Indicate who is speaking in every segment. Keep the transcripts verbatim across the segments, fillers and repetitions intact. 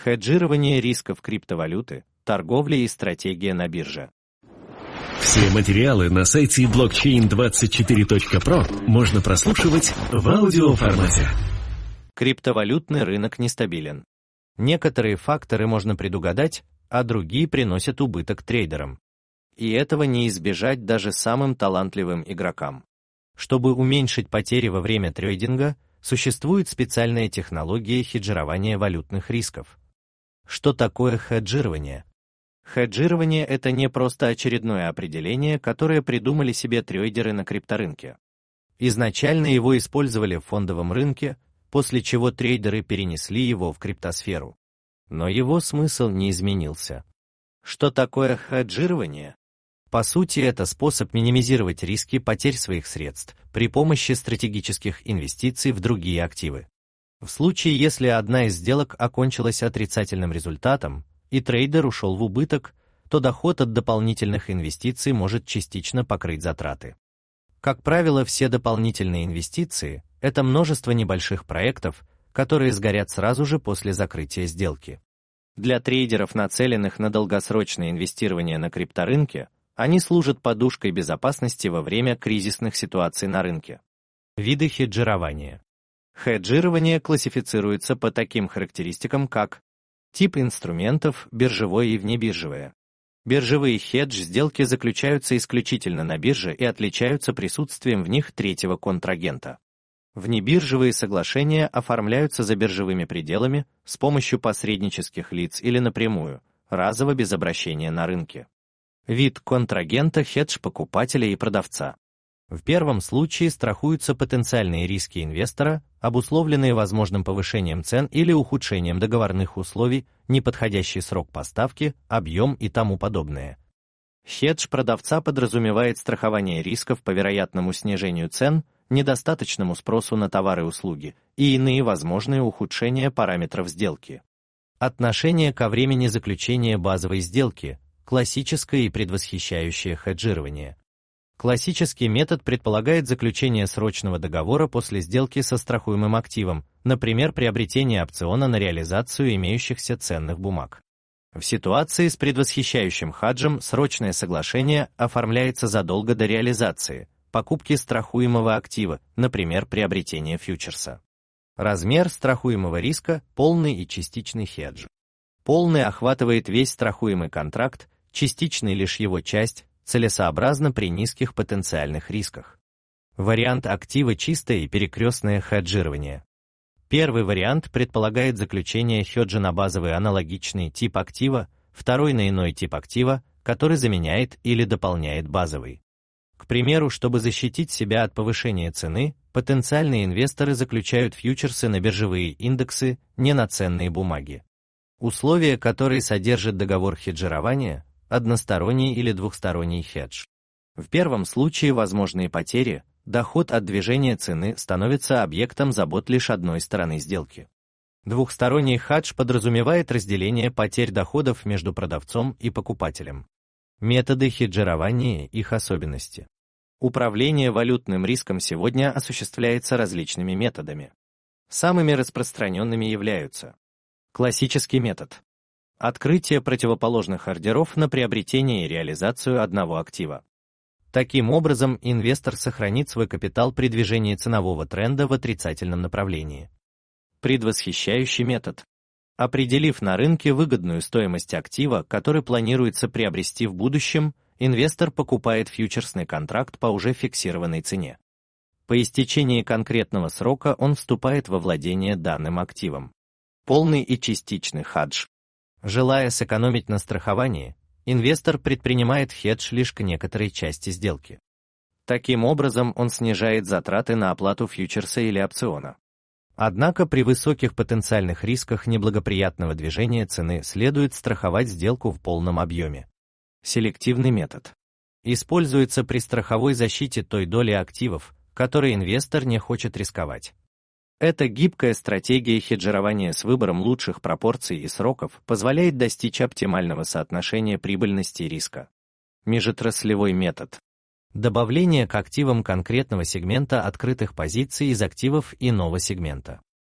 Speaker 1: Хеджирование рисков криптовалюты, торговля и стратегия на бирже.
Speaker 2: Все материалы на сайте блокчейн двадцать четыре точка про можно прослушивать в аудиоформате.
Speaker 1: Криптовалютный рынок нестабилен. Некоторые факторы можно предугадать, а другие приносят убыток трейдерам. И этого не избежать даже самым талантливым игрокам. Чтобы уменьшить потери во время трейдинга, существует специальная технология хеджирования валютных рисков. Что такое хеджирование? Хеджирование – это не просто очередное определение, которое придумали себе трейдеры на крипторынке. Изначально его использовали в фондовом рынке, после чего трейдеры перенесли его в криптосферу. Но его смысл не изменился. Что такое хеджирование? По сути, это способ минимизировать риски потерь своих средств при помощи стратегических инвестиций в другие активы. В случае, если одна из сделок окончилась отрицательным результатом, и трейдер ушел в убыток, то доход от дополнительных инвестиций может частично покрыть затраты. Как правило, все дополнительные инвестиции – это множество небольших проектов, которые сгорят сразу же после закрытия сделки. Для трейдеров, нацеленных на долгосрочное инвестирование на крипторынке, они служат подушкой безопасности во время кризисных ситуаций на рынке. Виды хеджирования. Хеджирование классифицируется по таким характеристикам, как тип инструментов, биржевое и внебиржевое. Биржевые хедж-сделки заключаются исключительно на бирже и отличаются присутствием в них третьего контрагента. Внебиржевые соглашения оформляются за биржевыми пределами с помощью посреднических лиц или напрямую, разово без обращения на рынке. Вид контрагента – хедж покупателя и продавца. В первом случае страхуются потенциальные риски инвестора, обусловленные возможным повышением цен или ухудшением договорных условий, неподходящий срок поставки, объем и тому подобное. Хедж продавца подразумевает страхование рисков по вероятному снижению цен, недостаточному спросу на товары и услуги и иные возможные ухудшения параметров сделки. Отношение ко времени заключения базовой сделки, классическое и предвосхищающее хеджирование. Классический метод предполагает заключение срочного договора после сделки со страхуемым активом, например, приобретение опциона на реализацию имеющихся ценных бумаг. В ситуации с предвосхищающим хеджем срочное соглашение оформляется задолго до реализации, покупки страхуемого актива, например, приобретение фьючерса. Размер страхуемого риска – полный и частичный хедж. Полный охватывает весь страхуемый контракт, частичный лишь его часть, целесообразно при низких потенциальных рисках. Вариант актива чистое и перекрестное хеджирование. Первый вариант предполагает заключение хеджа на базовый аналогичный тип актива, второй на иной тип актива, который заменяет или дополняет базовый. К примеру, чтобы защитить себя от повышения цены, потенциальные инвесторы заключают фьючерсы на биржевые индексы, не на ценные бумаги. Условия, которые содержит договор хеджирования, односторонний или двухсторонний хедж. В первом случае возможные потери, доход от движения цены становится объектом забот лишь одной стороны сделки. Двухсторонний хедж подразумевает разделение потерь доходов между продавцом и покупателем. Методы хеджирования, их особенности. Управление валютным риском сегодня осуществляется различными методами. Самыми распространенными являются: классический метод. Открытие противоположных ордеров на приобретение и реализацию одного актива. Таким образом, инвестор сохранит свой капитал при движении ценового тренда в отрицательном направлении. Предвосхищающий метод. Определив на рынке выгодную стоимость актива, который планируется приобрести в будущем, инвестор покупает фьючерсный контракт по уже фиксированной цене. По истечении конкретного срока он вступает во владение данным активом. Полный и частичный хедж. Желая сэкономить на страховании, инвестор предпринимает хедж лишь к некоторой части сделки. Таким образом, он снижает затраты на оплату фьючерса или опциона. Однако при высоких потенциальных рисках неблагоприятного движения цены следует страховать сделку в полном объеме. Селективный метод. Используется при страховой защите той доли активов, которой инвестор не хочет рисковать. Эта гибкая стратегия хеджирования с выбором лучших пропорций и сроков позволяет достичь оптимального соотношения прибыльности и риска. Межотраслевой метод. Добавление к активам конкретного сегмента открытых позиций из активов иного сегмента.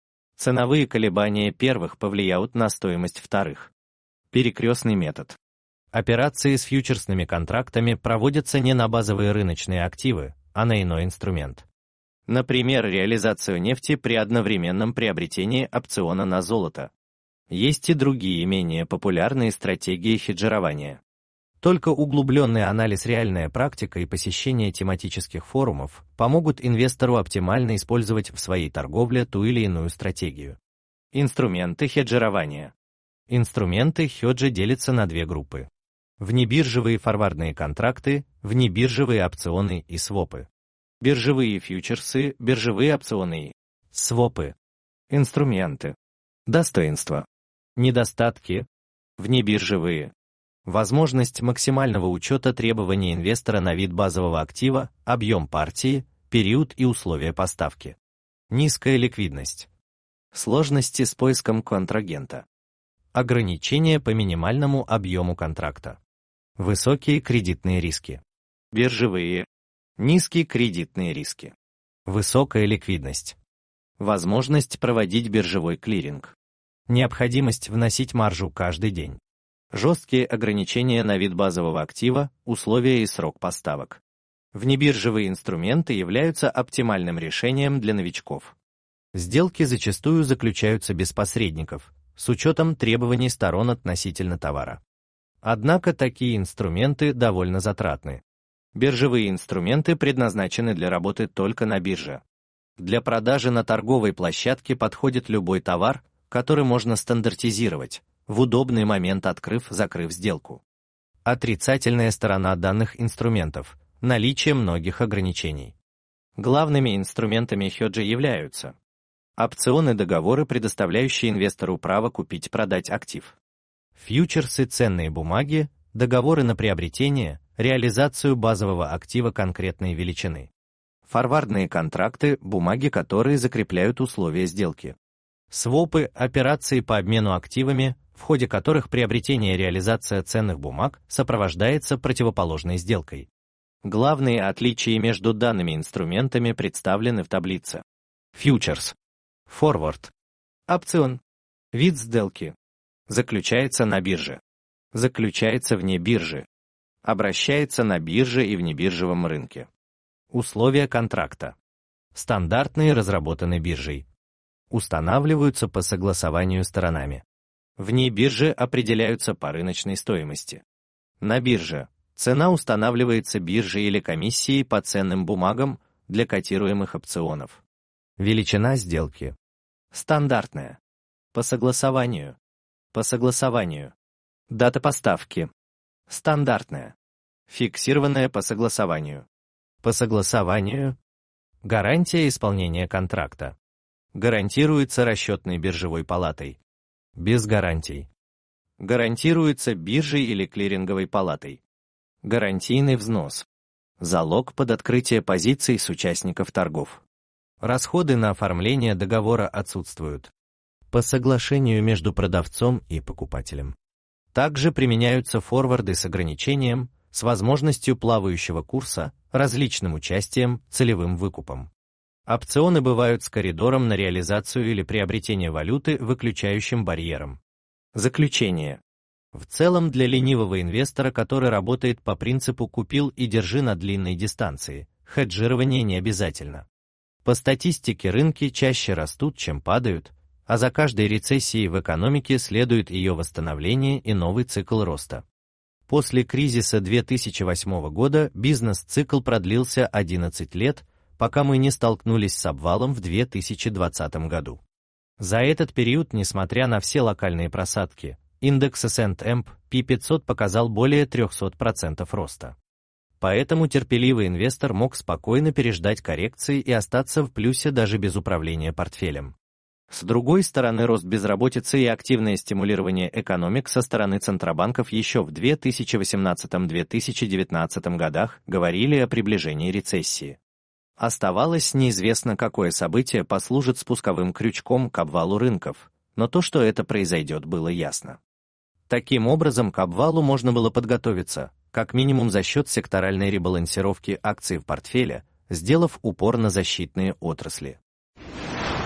Speaker 1: Ценовые колебания первых повлияют на стоимость вторых. Перекрестный метод. Операции с фьючерсными контрактами проводятся не на базовые рыночные активы, а на иной инструмент. Например, реализацию нефти при одновременном приобретении опциона на золото. Есть и другие менее популярные стратегии хеджирования. Только углубленный анализ, реальная практика и посещение тематических форумов помогут инвестору оптимально использовать в своей торговле ту или иную стратегию. Инструменты хеджирования. Инструменты хеджа делятся на две группы. Внебиржевые форвардные контракты, внебиржевые опционы и свопы. Биржевые фьючерсы, биржевые опционы и свопы. Инструменты. Достоинства. Недостатки. Внебиржевые. Возможность максимального учета требований инвестора на вид базового актива, объем партии, период и условия поставки. Низкая ликвидность. Сложности с поиском контрагента. Ограничения по минимальному объему контракта. Высокие кредитные риски. Биржевые. Низкие кредитные риски. Высокая ликвидность. Возможность проводить биржевой клиринг. Необходимость вносить маржу каждый день. Жесткие ограничения на вид базового актива, условия и срок поставок. Внебиржевые инструменты являются оптимальным решением для новичков. Сделки зачастую заключаются без посредников, с учетом требований сторон относительно товара. Однако такие инструменты довольно затратны. Биржевые инструменты предназначены для работы только на бирже. Для продажи на торговой площадке подходит любой товар, который можно стандартизировать, в удобный момент открыв-закрыв сделку. Отрицательная сторона данных инструментов – наличие многих ограничений. Главными инструментами хеджа являются опционы, договоры, предоставляющие инвестору право купить-продать актив. Фьючерсы, ценные бумаги, договоры на приобретение, реализацию базового актива конкретной величины. Форвардные контракты, бумаги, которые закрепляют условия сделки. Свопы, операции по обмену активами, в ходе которых приобретение и реализация ценных бумаг сопровождается противоположной сделкой. Главные отличия между данными инструментами представлены в таблице. Фьючерс. Форвард. Опцион. Вид сделки. Заключается на бирже. Заключается вне биржи. Обращается на бирже и внебиржевом рынке. Условия контракта. Стандартные, разработаны биржей. Устанавливаются по согласованию сторонами. Вне биржи определяются по рыночной стоимости. На бирже цена устанавливается биржей или комиссией по ценным бумагам для котируемых опционов. Величина сделки. Стандартная. По согласованию. По согласованию. Дата поставки. Стандартная. Фиксированная по согласованию. По согласованию. Гарантия исполнения контракта. Гарантируется расчетной биржевой палатой. Без гарантий. Гарантируется биржей или клиринговой палатой. Гарантийный взнос. Залог под открытие позиций с участников торгов. Расходы на оформление договора отсутствуют. По соглашению между продавцом и покупателем. Также применяются форварды с ограничением, с возможностью плавающего курса, различным участием, целевым выкупом. Опционы бывают с коридором на реализацию или приобретение валюты, выключающим барьером. Заключение. В целом, для ленивого инвестора, который работает по принципу «купил и держи на длинной дистанции», хеджирование не обязательно. По статистике, рынки чаще растут, чем падают, а за каждой рецессией в экономике следует ее восстановление и новый цикл роста. После кризиса две тысячи восьмого года бизнес-цикл продлился одиннадцать лет, пока мы не столкнулись с обвалом в две тысячи двадцатом году. За этот период, несмотря на все локальные просадки, индекс эс энд пи пятьсот показал более триста процентов роста. Поэтому терпеливый инвестор мог спокойно переждать коррекции и остаться в плюсе даже без управления портфелем. С другой стороны, рост безработицы и активное стимулирование экономик со стороны центробанков еще в две тысячи восемнадцатом — две тысячи девятнадцатом годах говорили о приближении рецессии. Оставалось неизвестно, какое событие послужит спусковым крючком к обвалу рынков, но то, что это произойдет, было ясно. Таким образом, к обвалу можно было подготовиться, как минимум за счет секторальной ребалансировки акций в портфеле, сделав упор на защитные отрасли.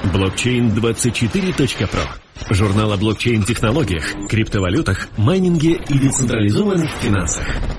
Speaker 2: блокчейн двадцать четыре точка про. Журнал о блокчейн-технологиях, криптовалютах, майнинге и децентрализованных финансах.